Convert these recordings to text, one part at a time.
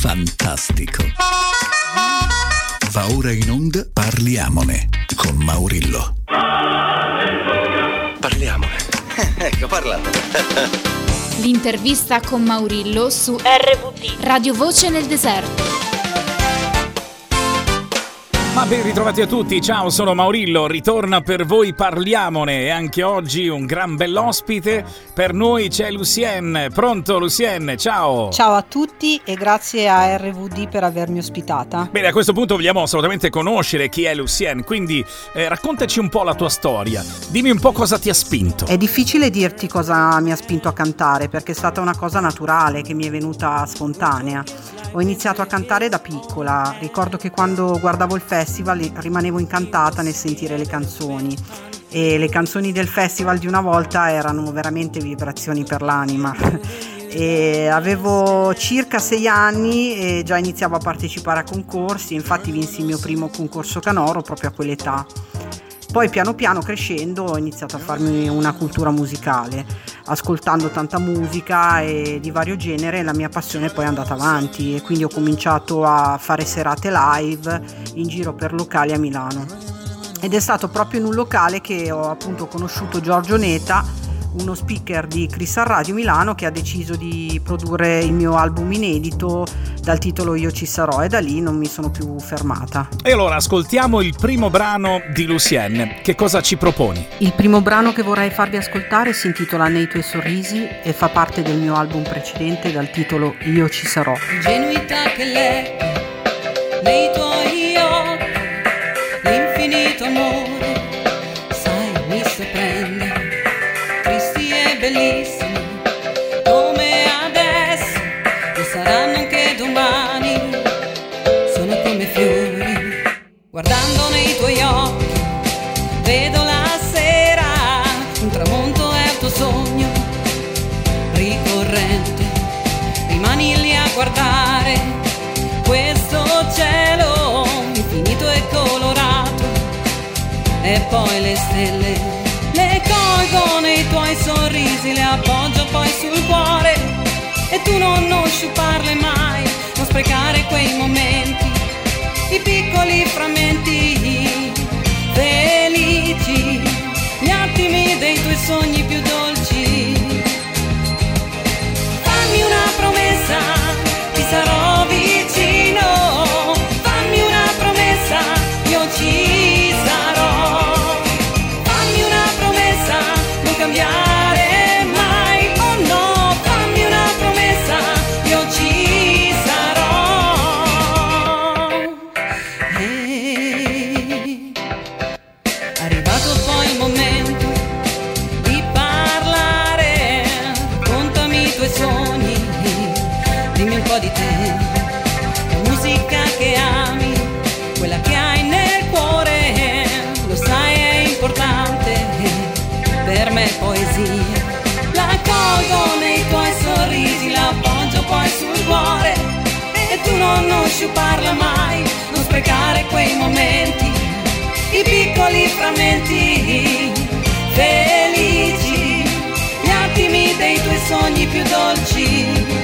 Fantastico. Va ora in onda Parliamone con Maurillo. Parliamone. Ecco, parlate. L'intervista con Maurillo su RVD, Radio Voce nel Deserto. Ma ben ritrovati a tutti, ciao, sono Maurillo, ritorna per voi Parliamone e anche oggi un gran bell'ospite, per noi c'è Lucienne. Pronto Lucienne, ciao! Ciao a tutti e grazie a RVD per avermi ospitata. Bene, a questo punto vogliamo assolutamente conoscere chi è Lucienne, quindi raccontaci un po' la tua storia, dimmi un po' cosa ti ha spinto. È difficile dirti cosa mi ha spinto a cantare perché è stata una cosa naturale che mi è venuta spontanea. Ho iniziato a cantare da piccola, ricordo che quando guardavo il festival rimanevo incantata nel sentire le canzoni e le canzoni del festival di una volta erano veramente vibrazioni per l'anima. E avevo circa 6 anni e già iniziavo a partecipare a concorsi, infatti vinsi il mio primo concorso canoro proprio a quell'età. Poi piano piano crescendo ho iniziato a farmi una cultura musicale, ascoltando tanta musica e di vario genere la mia passione poi è andata avanti e quindi ho cominciato a fare serate live in giro per locali a Milano. Ed è stato proprio in un locale che ho appunto conosciuto Giorgio Neta, uno speaker di Crystal Radio Milano, che ha deciso di produrre il mio album inedito dal titolo Io ci sarò, e da lì non mi sono più fermata. E allora ascoltiamo il primo brano di Lucienne, che cosa ci proponi? Il primo brano che vorrei farvi ascoltare si intitola Nei tuoi sorrisi e fa parte del mio album precedente dal titolo Io ci sarò. Ingenuità che leggo nei tuoi occhi, l'infinito amore, sai, mi sorprende, tristi e bellissimi come adesso, lo saranno anche domani, sono come fiori, guardando nei tuoi occhi, vedo la sera, un tramonto è il tuo sogno, ricorrente, rimani lì a guardare questo cielo infinito e colorato, e poi le stelle le colgo nei tuoi sorrisi, le appoggio poi sul cuore e tu non sciuparle mai, non sprecare quei momenti, i piccoli frammenti felici, gli attimi dei tuoi sogni più dolci. Fammi una promessa, ti sarò vicino, fammi una promessa, io ci sarò, fammi una promessa, non cambiare mai, oh no, fammi una promessa, io ci sarò. Arrivato poi il momento di parlare, contami i tuoi sogni, dimmi un po' di te, la musica che ami, quella che hai nel cuore, lo sai è importante, per me è poesia, la colgo nei tuoi sorrisi, la appoggio poi sul cuore e tu non sciuparla mai, non sprecare quei momenti, i piccoli frammenti felici, gli attimi dei tuoi sogni più dolci.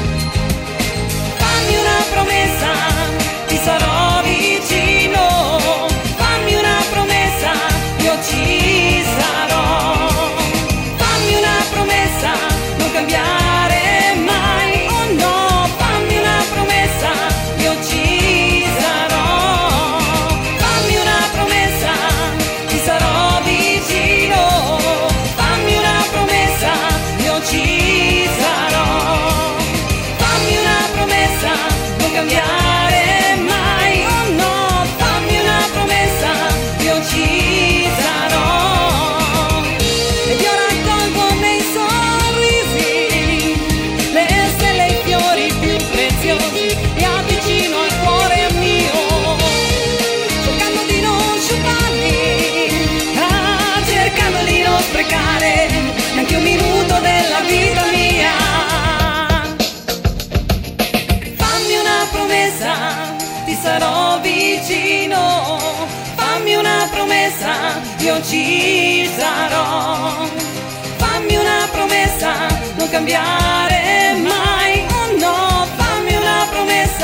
Fammi una promessa, ti sarò vicino, fammi una promessa, io ci sarò, fammi una promessa, non cambiare mai, oh no, fammi una promessa, io ci sarò, fammi una promessa, ti sarò vicino, fammi una promessa, io ci sarò, fammi una promessa, non cambiare mai, oh no, fammi una promessa, io ci sarò. Ed io raccolgo nei sorrisi le stelle e i fiori più preziosi, li avvicino al cuore mio, cercando di non sciuparli, cercando di non sprecare neanche un minuto della vita mia. Fammi una promessa, ti sarò vicino, fammi una promessa, io ci sarò, fammi una promessa, non cambiare mai, oh no, fammi una promessa,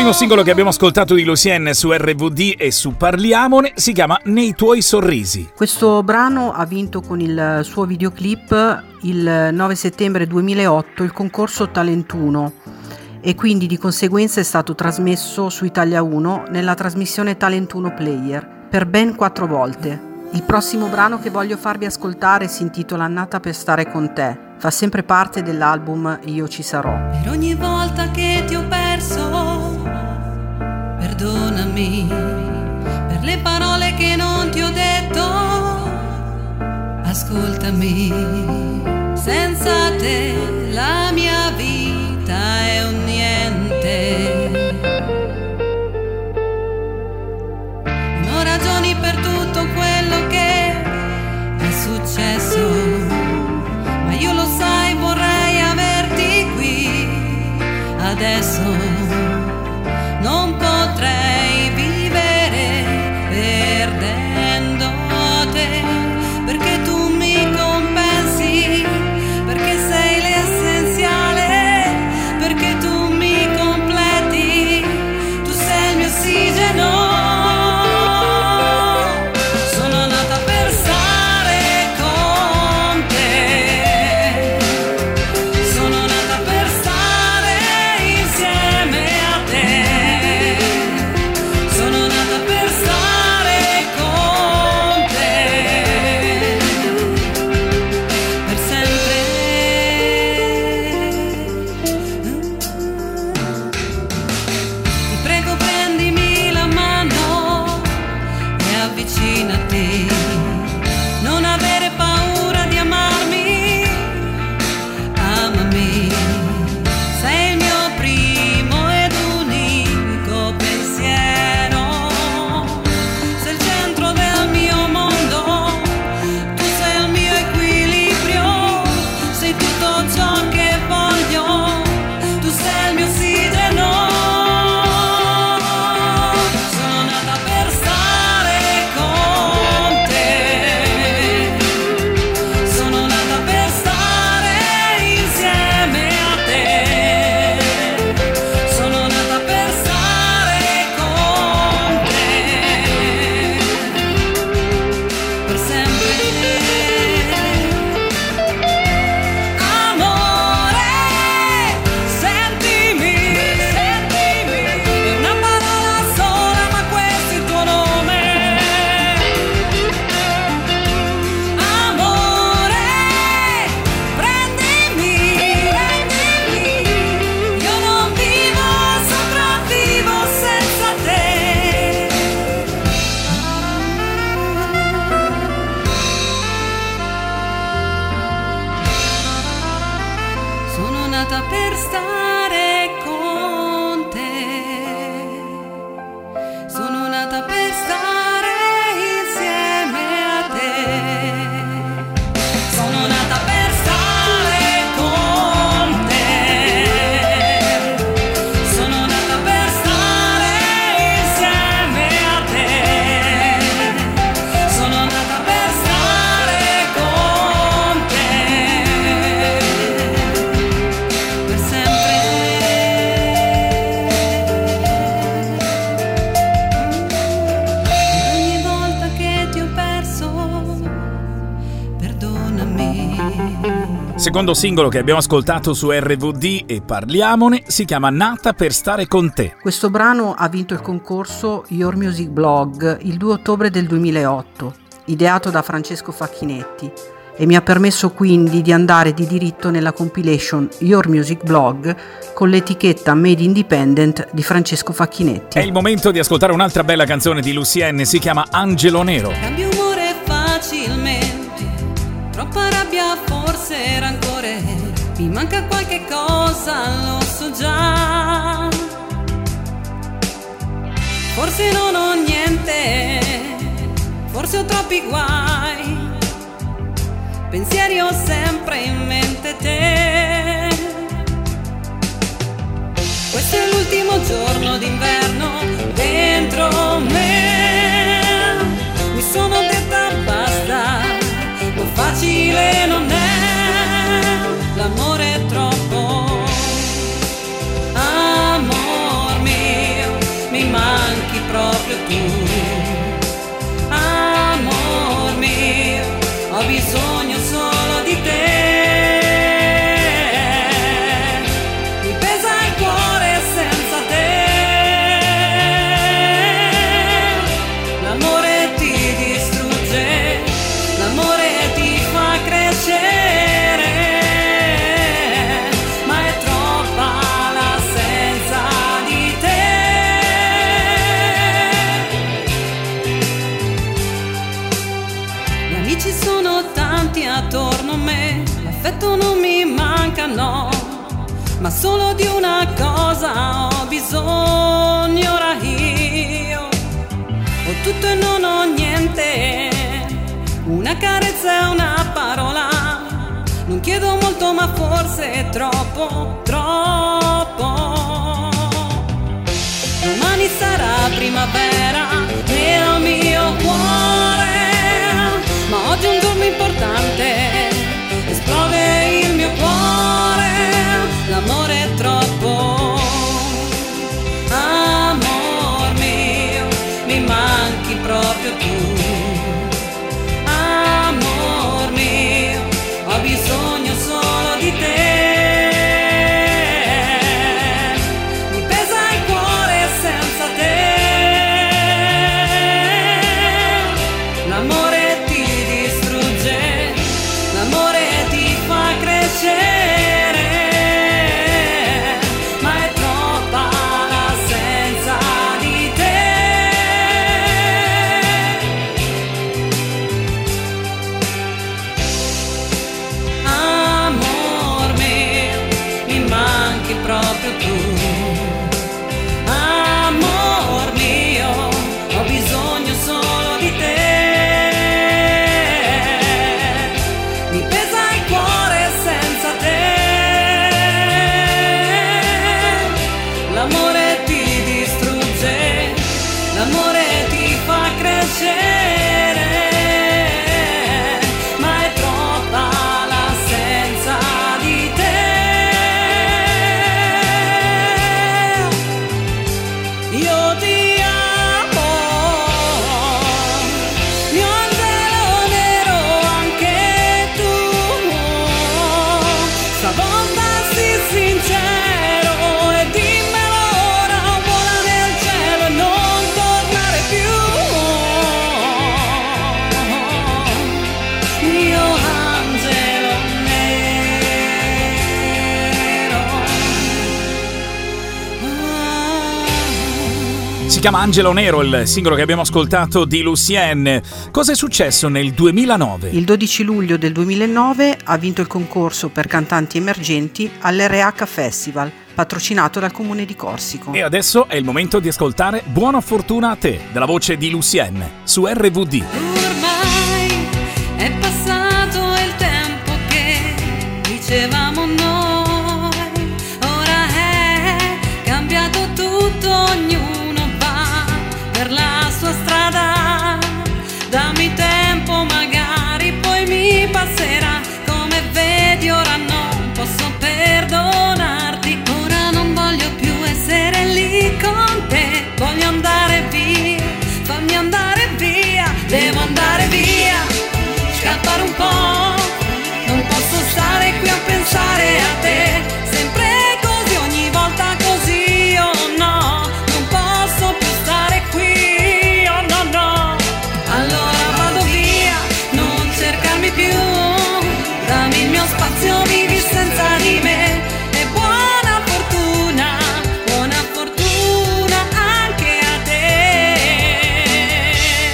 primo singolo che abbiamo ascoltato di Lucien su RVD e su Parliamone si chiama Nei tuoi sorrisi. Questo brano ha vinto con il suo videoclip il 9 settembre 2008 il concorso Talentuno e quindi di conseguenza è stato trasmesso su Italia 1 nella trasmissione Talentuno Player per ben 4 volte. Il prossimo brano che voglio farvi ascoltare si intitola Nata per stare con te. Fa sempre parte dell'album Io ci sarò. Per ogni volta che ti ho perso, perdonami. Per le parole che non ti ho detto, ascoltami. Senza te la mia vita è un niente. Non ho ragioni per tutto quello che è successo, ma io lo sai, vorrei averti qui adesso. Non potrei vivere perdendo te, perché tu mi compensi, perché sei l'essenziale, perché tu mi completi, tu sei il mio ossigeno. Secondo singolo che abbiamo ascoltato su RVD e Parliamone si chiama Nata per stare con te. Questo brano ha vinto il concorso Your Music Blog il 2 ottobre del 2008, ideato da Francesco Facchinetti, e mi ha permesso quindi di andare di diritto nella compilation Your Music Blog con l'etichetta Made Independent di Francesco Facchinetti. È il momento di ascoltare un'altra bella canzone di Lucien, si chiama Angelo Nero. Cambio umore facilmente, troppa rabbia, forse rancore, mi manca qualche cosa, lo so già. Forse non ho niente, forse ho troppi guai, pensieri ho sempre in mente te. Questo è l'ultimo giorno d'inverno dentro me, mi sono detta basta, lo facile non è, l'amore è troppo, amor mio. tu. Amor mio, ho bisogno solo di te. Mi pesa il cuore senza te. L'amore ti distrugge, l'amore ti fa crescere, ma è troppa l'assenza di te. Gli amici sono tanti attorno a me, l'affetto non mi manca, no, ma solo di una cosa ho bisogno ora io. Ho tutto e non ho niente, una carezza e una parola. Non chiedo molto ma forse è troppo, troppo. Domani sarà primavera nel mio cuore, ma oggi è un giorno importante, esplode il mio cuore, l'amore è troppo. Amor mio, mi manchi proprio tu. Amor mio, ho bisogno solo di te. Mi pesa il cuore senza te. L'amore ti distrugge, l'amore ti fa crescere, ma è troppa l'assenza di te. Amor mio, mi manchi proprio tu. Amor mio, ho bisogno solo di te. Mi pesa il cuore senza te. L'amore ti distrugge, l'amore ti fa crescere, ma è troppa l'assenza di te. Io ti amo, mio angelo nero, anche tu. Stavolta sii sincero e dimmelo ora, vola nel cielo e non tornare più. Mio angelo nero. Si chiama Angelo Nero, il singolo che abbiamo ascoltato di Lucienne. Cosa è successo nel 2009? Il 12 luglio del 2009 ha vinto il concorso per cantanti emergenti all'RH Festival, patrocinato dal Comune di Corsico. E adesso è il momento di ascoltare Buona fortuna a te, della voce di Lucienne, su RVD. Ormai è passato il tempo che dicevamo noi, ora è cambiato tutto, ognuno va per la sua strada. Dammi tempo, magari poi mi passerà, come vedi ora non posso perdonarti. Ora non voglio più essere lì con te, voglio andare via, fammi andare via, devo andare via, scappare un po', non posso stare qui a pensare a te, sempre così, ogni volta così, oh no, non posso più stare qui, oh no no, allora vado via, non cercarmi più, dammi il mio spazio, vivi senza di me, e buona fortuna anche a te.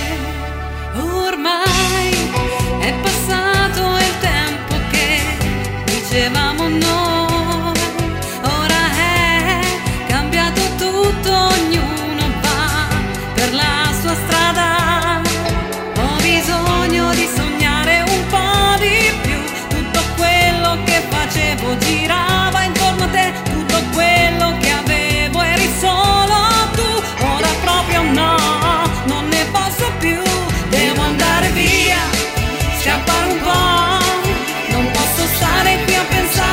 Ormai è passato il tempo che dicevamo noi, ora è cambiato tutto, ognuno va per la sua strada. Ho bisogno di sognare un po' di più, tutto quello che facevo girava intorno a te, tutto quello che avevo eri solo tu, ora proprio no, non ne posso più, devo andare via, scappare un po', non posso stare qui a pensare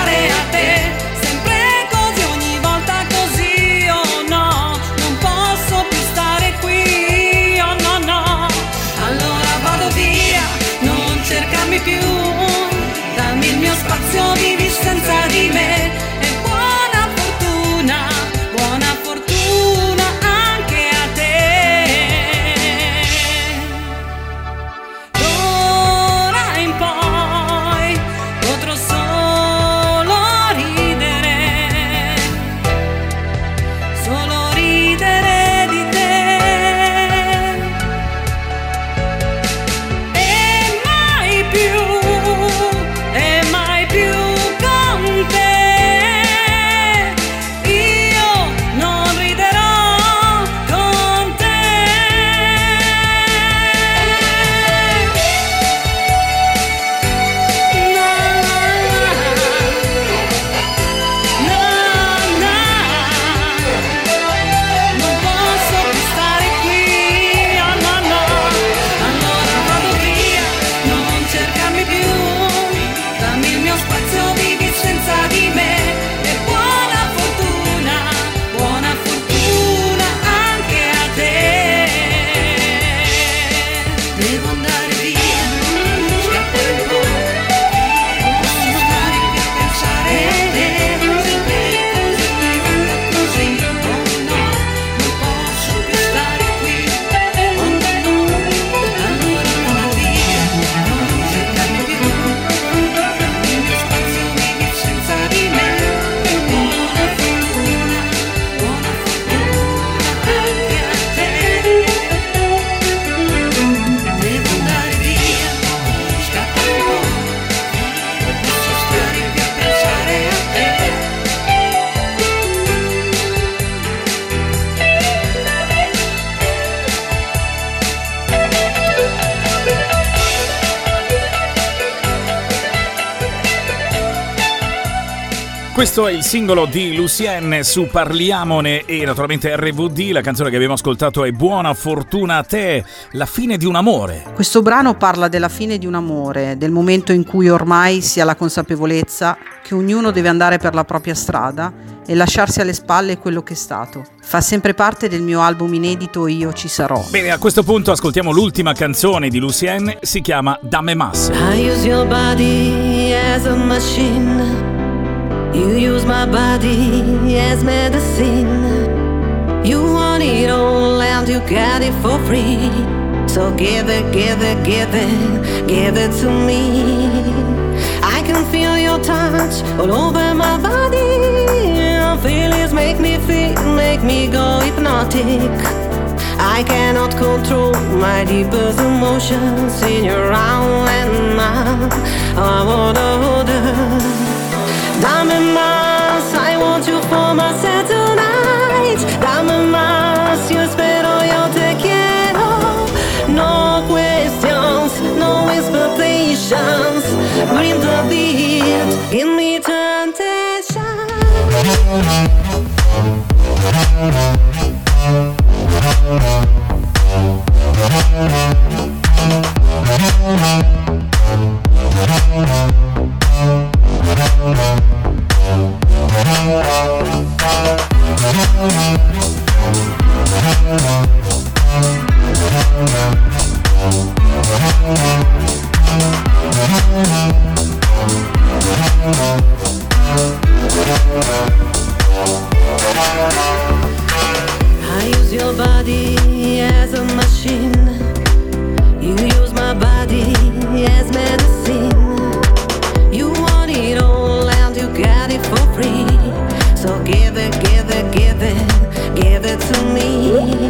spazio vivi senza di me. E buona fortuna anche a te. D'ora in poi potrò solo ridere di te. E mai più con te io non riderò con te. Non posso più stare qui, oh no. Allora vado via, non cercarmi più, dammi il mio spazio, vivi senza di me. E buona fortuna anche a te. Devo andare via, scappare un po', non posso stare qui a pensare a te. Sempre le cose vanno così, oh no, non posso più stare qui, oh no. Allora vado via, non cercarmi più, dammi il mio spazio, vivi senza di me. E buona fortuna anche a te. Devo andare via, scappare un po', non posso stare qui a pensare a te. Questo è il singolo di Lucienne su Parliamone e naturalmente RVD. La canzone che abbiamo ascoltato è Buona fortuna a te, la fine di un amore. Questo brano parla della fine di un amore, del momento in cui ormai si ha la consapevolezza che ognuno deve andare per la propria strada e lasciarsi alle spalle quello che è stato. Fa sempre parte del mio album inedito Io ci sarò. Bene, a questo punto ascoltiamo l'ultima canzone di Lucienne, si chiama Dame Mas. I use your body as a machine. You use my body as medicine. You want it all and you get it for free. So give it to me. I can feel your touch all over my body. Your feelings make me go hypnotic. I cannot control my deepest emotions in your arms and mine. I wanna hold her. Dame más, I want you for myself tonight. Dame más, yo espero, yo te quiero. No questions, no expectations. Bring the beat, give me temptation. I use your body as a machine. You use my body as medicine. You want it all and you get it for free. So give it to me.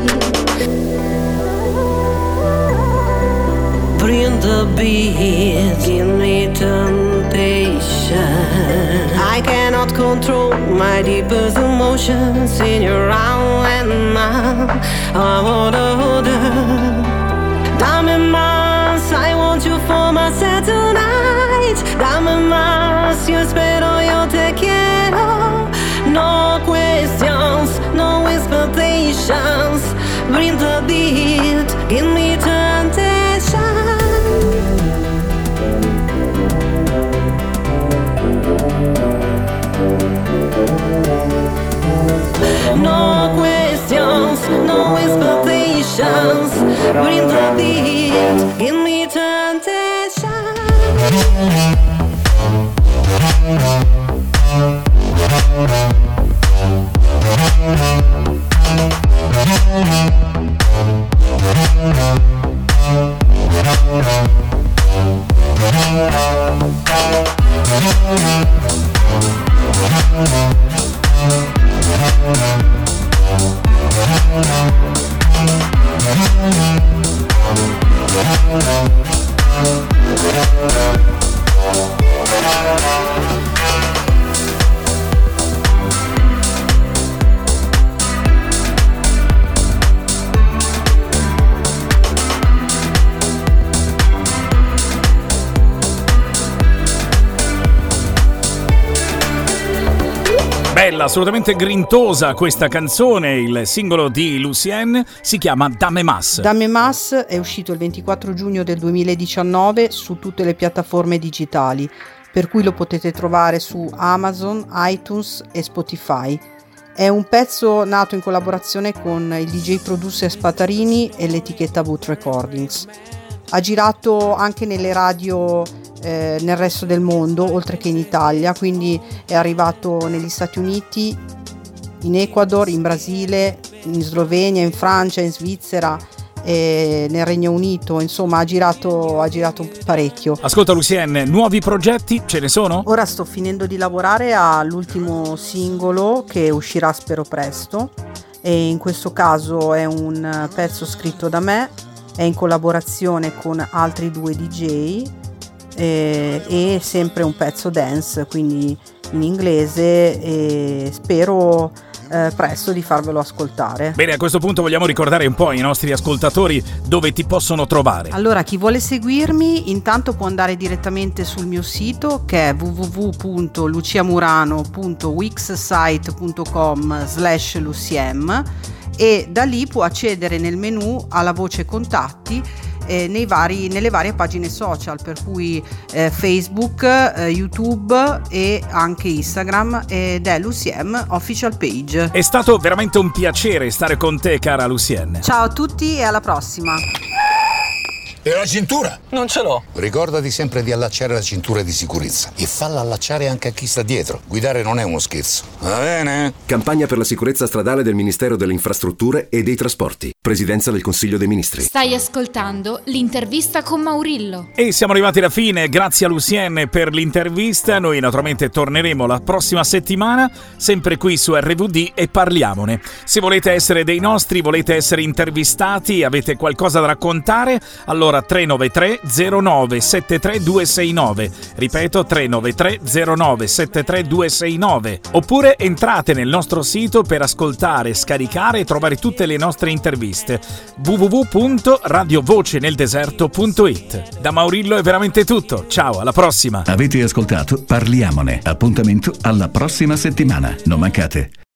Bring the beat, give me temptation. I cannot control my deepest emotions in your arms and mine. I wanna hold her. Dame más, I want you for myself tonight. Dame más, yo espero, yo te quiero. No questions, no expectations. Bring the beat, give me temptation. No questions, no expectations. Bring the beat, give me temptation. Bella, assolutamente grintosa questa canzone, il singolo di Lucien si chiama Dame Mas. Dame Mas è uscito il 24 giugno del 2019 su tutte le piattaforme digitali, per cui lo potete trovare su Amazon, iTunes e Spotify. È un pezzo nato in collaborazione con il DJ producer Spatarini e l'etichetta Boot Recordings. Ha girato anche nelle radio nel resto del mondo, oltre che in Italia, quindi è arrivato negli Stati Uniti, in Ecuador, in Brasile, in Slovenia, in Francia, in Svizzera, nel Regno Unito, insomma ha girato parecchio. Ascolta Lucien, nuovi progetti ce ne sono? Ora sto finendo di lavorare all'ultimo singolo che uscirà spero presto, e in questo caso è un pezzo scritto da me, è in collaborazione con altri 2 DJ e sempre un pezzo dance, quindi in inglese, e spero presto di farvelo ascoltare. Bene, a questo punto vogliamo ricordare un po' ai nostri ascoltatori dove ti possono trovare. Allora, chi vuole seguirmi intanto può andare direttamente sul mio sito, che è www.luciamurano.wixsite.com/luciem, e da lì può accedere nel menu alla voce contatti nelle varie pagine social, per cui Facebook, YouTube e anche Instagram, ed è Lucien Official Page. È stato veramente un piacere stare con te, cara Lucien. Ciao a tutti e alla prossima. E la cintura? Non ce l'ho. Ricordati sempre di allacciare la cintura di sicurezza e falla allacciare anche a chi sta dietro. Guidare non è uno scherzo. Va bene? Campagna per la sicurezza stradale del Ministero delle Infrastrutture e dei Trasporti. Presidenza del Consiglio dei Ministri. Stai ascoltando l'intervista con Maurillo. E siamo arrivati alla fine, grazie a Lucien per l'intervista. Noi naturalmente torneremo la prossima settimana, sempre qui su RVD, e parliamone. Se volete essere dei nostri, volete essere intervistati, avete qualcosa da raccontare, allora 393 09 73 269, ripeto 393 09 73 269, oppure entrate nel nostro sito per ascoltare, scaricare e trovare tutte le nostre interviste, www.radiovoceneldeserto.it. Da Maurillo è veramente tutto, ciao, alla prossima. Avete ascoltato Parliamone, appuntamento alla prossima settimana, non mancate.